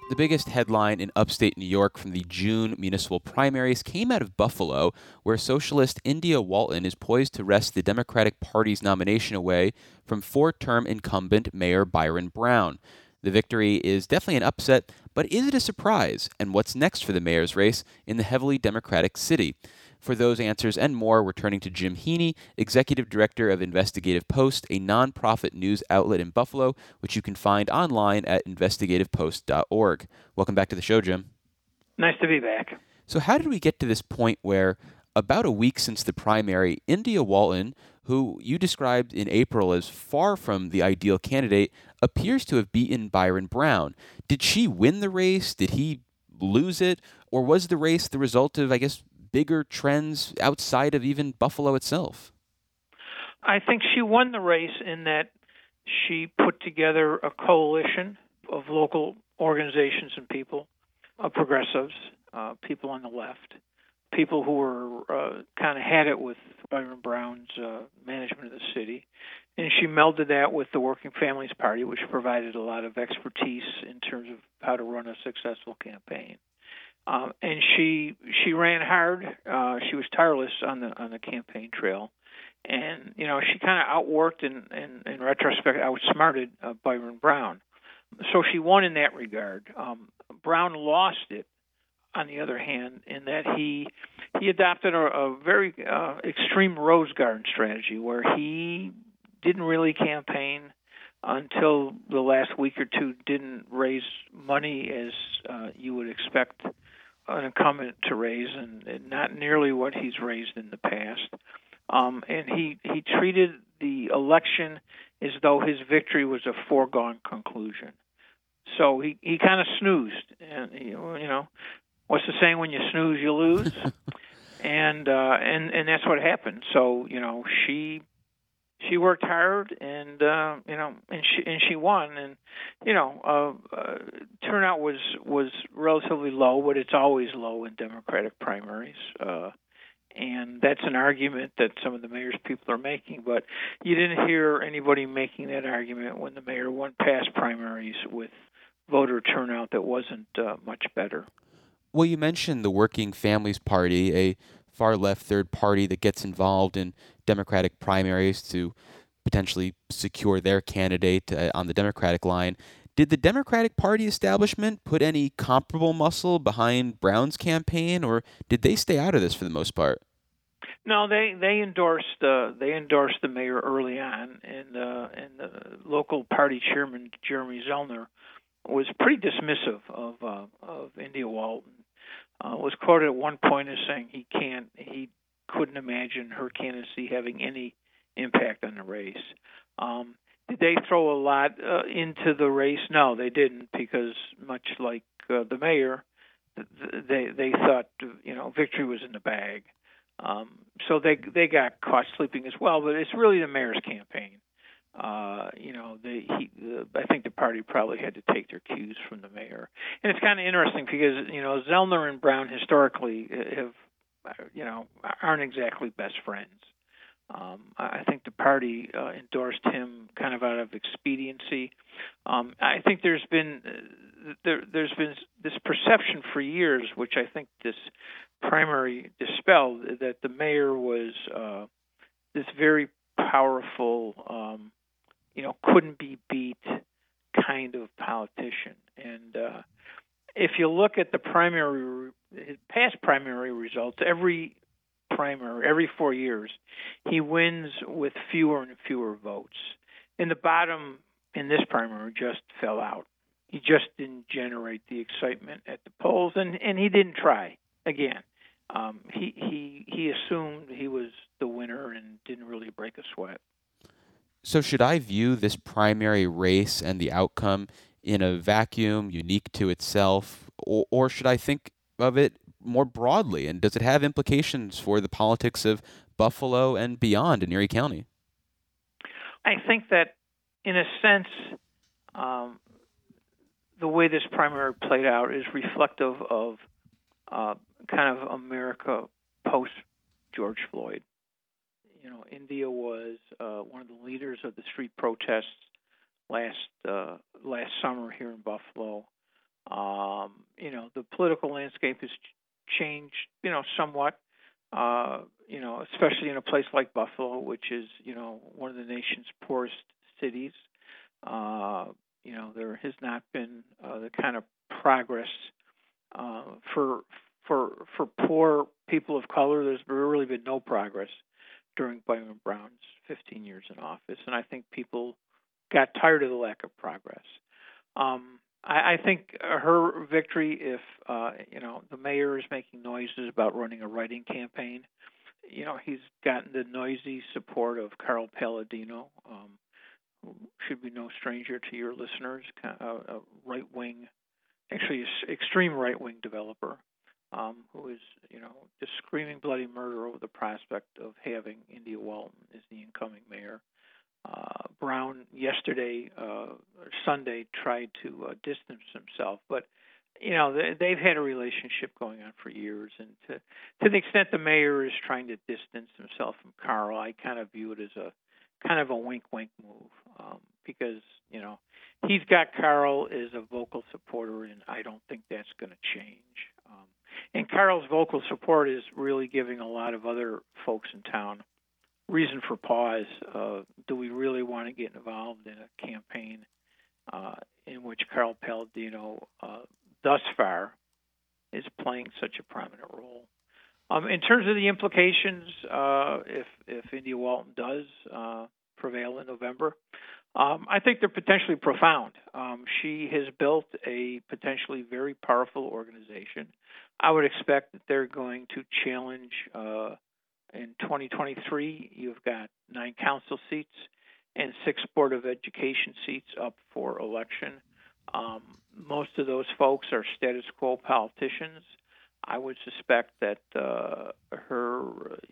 The biggest headline in upstate New York from the June municipal primaries came out of Buffalo, where socialist India Walton is poised to wrest the Democratic Party's nomination away from four-term incumbent Mayor Byron Brown. The victory is definitely an upset, but is it a surprise? And what's next for the mayor's race in the heavily Democratic city? For those answers and more, we're turning to Jim Heaney, Executive Director of Investigative Post, a nonprofit news outlet in Buffalo, which you can find online at investigativepost.org. Welcome back to the show, Jim. Nice to be back. So how did we get to this point where, about a week since the primary, India Walton, who you described in April as far from the ideal candidate, appears to have beaten Byron Brown? Did she win the race? Did he lose it? Or was the race the result of, bigger trends outside of even Buffalo itself? I think she won the race in that she put together a coalition of local organizations and people, progressives, people on the left, people who were kind of had it with Byron Brown's management of the city. And she melded that with the Working Families Party, which provided a lot of expertise in terms of how to run a successful campaign. And she ran hard. She was tireless on the campaign trail, and she kind of outworked and in retrospect outsmarted Byron Brown. So she won in that regard. Brown lost it, on the other hand, in that he adopted a very extreme rose garden strategy where he didn't really campaign until the last week or two, didn't raise money as you would expect an incumbent to raise, and not nearly what he's raised in the past. And he treated the election as though his victory was a foregone conclusion. So he kind of snoozed, and what's the saying? When you snooze, you lose, and that's what happened. So she worked hard, and she won, and turnout was relatively low, but it's always low in Democratic primaries, and that's an argument that some of the mayor's people are making. But you didn't hear anybody making that argument when the mayor won past primaries with voter turnout that wasn't much better. Well, you mentioned the Working Families Party, a far-left third party that gets involved in Democratic primaries to potentially secure their candidate on the Democratic line. Did the Democratic Party establishment put any comparable muscle behind Brown's campaign, or did they stay out of this for the most part? No, they endorsed the mayor early on, and the local party chairman Jeremy Zellner was pretty dismissive of India Walton. Was quoted at one point as saying he couldn't imagine her candidacy having any impact on the race. Did they throw a lot into the race? No, they didn't, because much like the mayor, they thought victory was in the bag. So they got caught sleeping as well. But it's really the mayor's campaign. I think the party probably had to take their cues from the mayor, and it's kind of interesting because Zellner and Brown historically aren't exactly best friends. I think the party endorsed him kind of out of expediency. I think there's been this perception for years, which I think this primary dispelled, that the mayor was this very powerful, couldn't be beat kind of politician. And if you look at the past primary results, every 4 years, he wins with fewer and fewer votes. And the bottom in this primary just fell out. He just didn't generate the excitement at the polls, and he didn't try again. He assumed he was the winner and didn't really break a sweat. So should I view this primary race and the outcome in a vacuum, unique to itself, or should I think of it more broadly? And does it have implications for the politics of Buffalo and beyond in Erie County? I think that, in a sense, the way this primary played out is reflective of kind of America post George Floyd. India was one of the leaders of the street protests last summer here in Buffalo. The political landscape has changed, somewhat. Especially in a place like Buffalo, which is, one of the nation's poorest cities. There has not been the kind of progress for poor people of color. There's really been no progress during Biden Brown's 15 years in office, and I think people got tired of the lack of progress. I think her victory, if the mayor is making noises about running a write-in campaign, he's gotten the noisy support of Carl Palladino, who should be no stranger to your listeners, a right-wing, actually extreme right-wing developer, who is just screaming bloody murder over the prospect of having India Walton as the incoming mayor. Brown yesterday, or Sunday, tried to distance himself, but they've had a relationship going on for years, and to the extent the mayor is trying to distance himself from Carl, I kind of view it as a kind of a wink-wink move, because he's got Carl as a vocal supporter, and I don't think that's going to change. And Carl's vocal support is really giving a lot of other folks in town reason for pause. Do we really want to get involved in a campaign in which Carl Palladino, thus far, is playing such a prominent role? In terms of the implications, if India Walton does prevail in November, I think they're potentially profound. She has built a potentially very powerful organization. I would expect that they're going to challenge. In 2023, you've got 9 council seats and 6 Board of Education seats up for election. Most of those folks are status quo politicians. I would suspect that her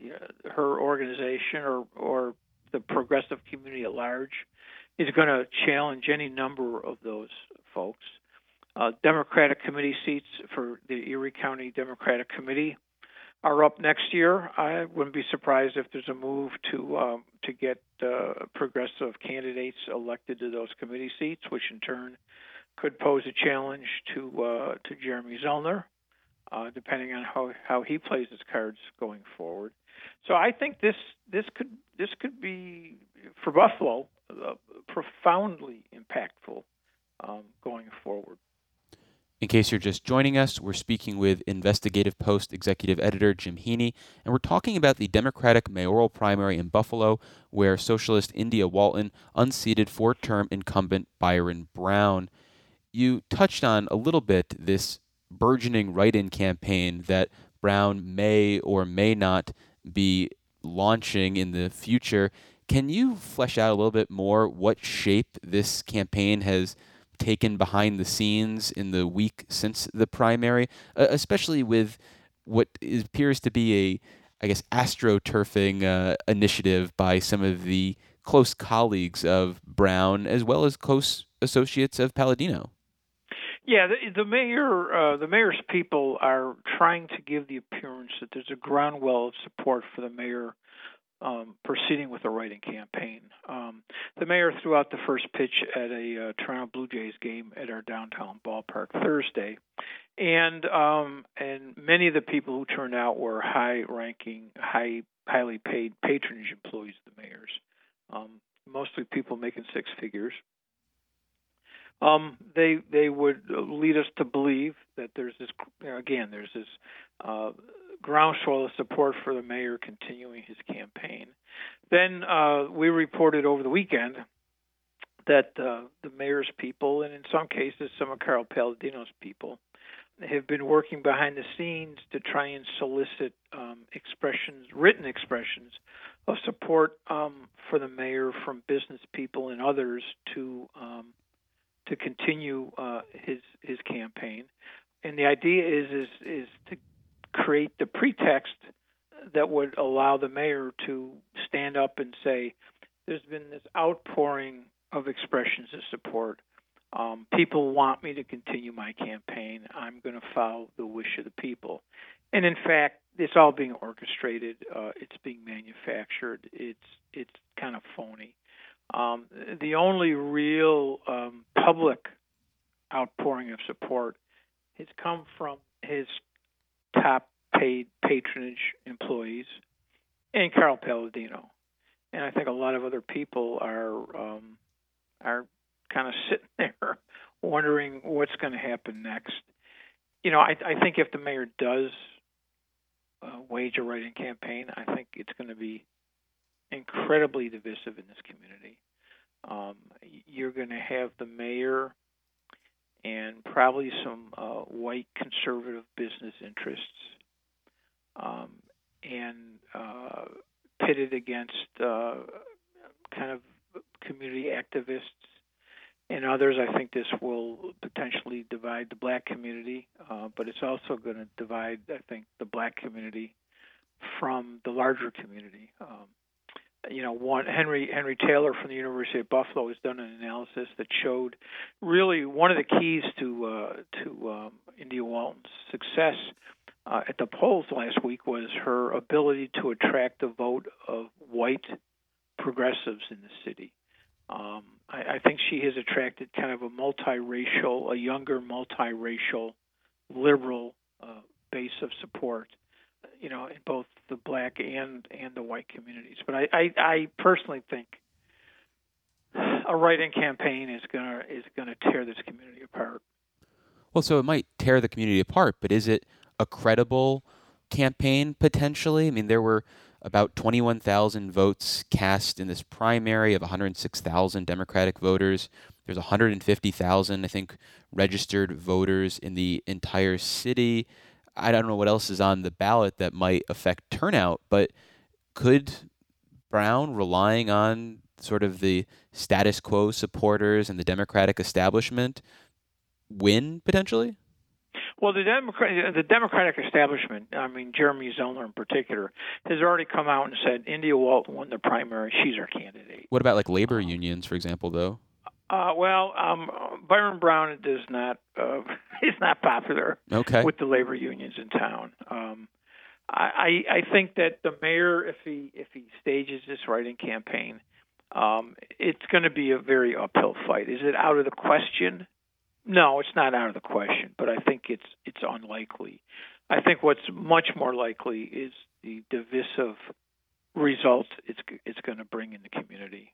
organization or the progressive community at large is going to challenge any number of those folks. Democratic committee seats for the Erie County Democratic Committee are up next year. I wouldn't be surprised if there's a move to get progressive candidates elected to those committee seats, which in turn could pose a challenge to Jeremy Zellner, depending on how he plays his cards going forward. So I think this could be, for Buffalo, profoundly impactful going forward. In case you're just joining us, we're speaking with Investigative Post executive editor Jim Heaney, and we're talking about the Democratic mayoral primary in Buffalo, where socialist India Walton unseated 4-term incumbent Byron Brown. You touched on a little bit this burgeoning write-in campaign that Brown may or may not be launching in the future. Can you flesh out a little bit more what shape this campaign has taken behind the scenes in the week since the primary, especially with what appears to be astroturfing initiative by some of the close colleagues of Brown as well as close associates of Palladino? Yeah, the mayor's people are trying to give the appearance that there's a groundswell of support for the mayor proceeding with a write-in campaign. The mayor threw out the first pitch at a Toronto Blue Jays game at our downtown ballpark Thursday, and many of the people who turned out were high-ranking, highly paid patronage employees of the mayor's, mostly people making 6 figures. They would lead us to believe that there's this groundswell of support for the mayor continuing his campaign. Then we reported over the weekend that the mayor's people, and in some cases some of Carl Palladino's people, have been working behind the scenes to try and solicit written expressions of support for the mayor from business people and others to continue his campaign. And the idea is to create the pretext that would allow the mayor to stand up and say, there's been this outpouring of expressions of support. People want me to continue my campaign. I'm going to follow the wish of the people. And in fact, it's all being orchestrated. It's being manufactured. It's kind of phony. The only real public outpouring of support has come from his top paid patronage employees and Carl Palladino. And I think a lot of other people are kind of sitting there wondering what's going to happen next. I think if the mayor does wage a write-in campaign, I think it's going to be incredibly divisive in this community. You're going to have the mayor and probably some white conservative business interests, and pitted against kind of community activists and others. I think this will potentially divide the black community, but it's also going to divide, I think, the black community from the larger community. Henry Taylor from the University of Buffalo has done an analysis that showed really one of the keys to India Walton's success at the polls last week was her ability to attract the vote of white progressives in the city. I think she has attracted kind of a younger multiracial, liberal base of support, in both the black and the white communities. But I personally think a write-in campaign is gonna tear this community apart. Well, so it might tear the community apart, but is it a credible campaign potentially? I mean, there were about 21,000 votes cast in this primary of 106,000 Democratic voters. There's 150,000, I think, registered voters in the entire city. I don't know what else is on the ballot that might affect turnout, but could Brown, relying on sort of the status quo supporters and the Democratic establishment, win potentially? Well, the Democratic establishment, I mean, Jeremy Zellner in particular, has already come out and said India Walton won the primary. She's our candidate. What about like labor unions, for example, though? Byron Brown is not popular with the labor unions in town. I think that the mayor, if he stages this write-in campaign, it's going to be a very uphill fight. Is it out of the question? No, it's not out of the question, but I think it's unlikely. I think what's much more likely is the divisive result it's going to bring in the community.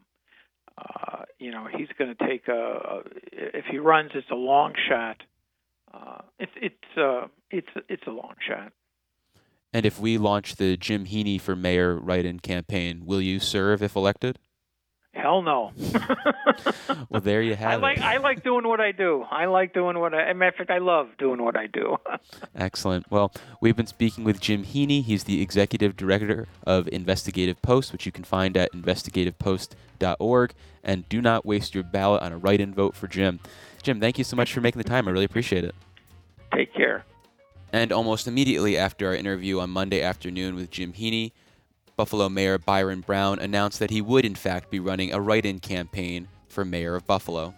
He's going to take if he runs, it's a long shot. It's a long shot. And if we launch the Jim Heaney for mayor write-in campaign, will you serve if elected? Hell no. Well, there you have it. I like doing what I do. As a matter of fact, I love doing what I do. Excellent. Well, we've been speaking with Jim Heaney. He's the executive director of Investigative Post, which you can find at investigativepost.org. And do not waste your ballot on a write-in vote for Jim. Jim, thank you so much for making the time. I really appreciate it. Take care. And almost immediately after our interview on Monday afternoon with Jim Heaney, Buffalo Mayor Byron Brown announced that he would, in fact, be running a write-in campaign for mayor of Buffalo.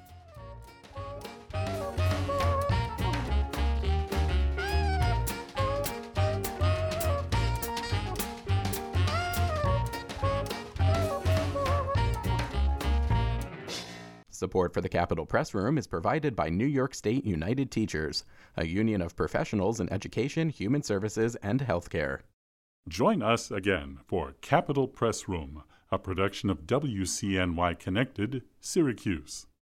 Support for the Capitol Press Room is provided by New York State United Teachers, a union of professionals in education, human services, and healthcare. Join us again for Capitol Press Room, a production of WCNY Connected, Syracuse.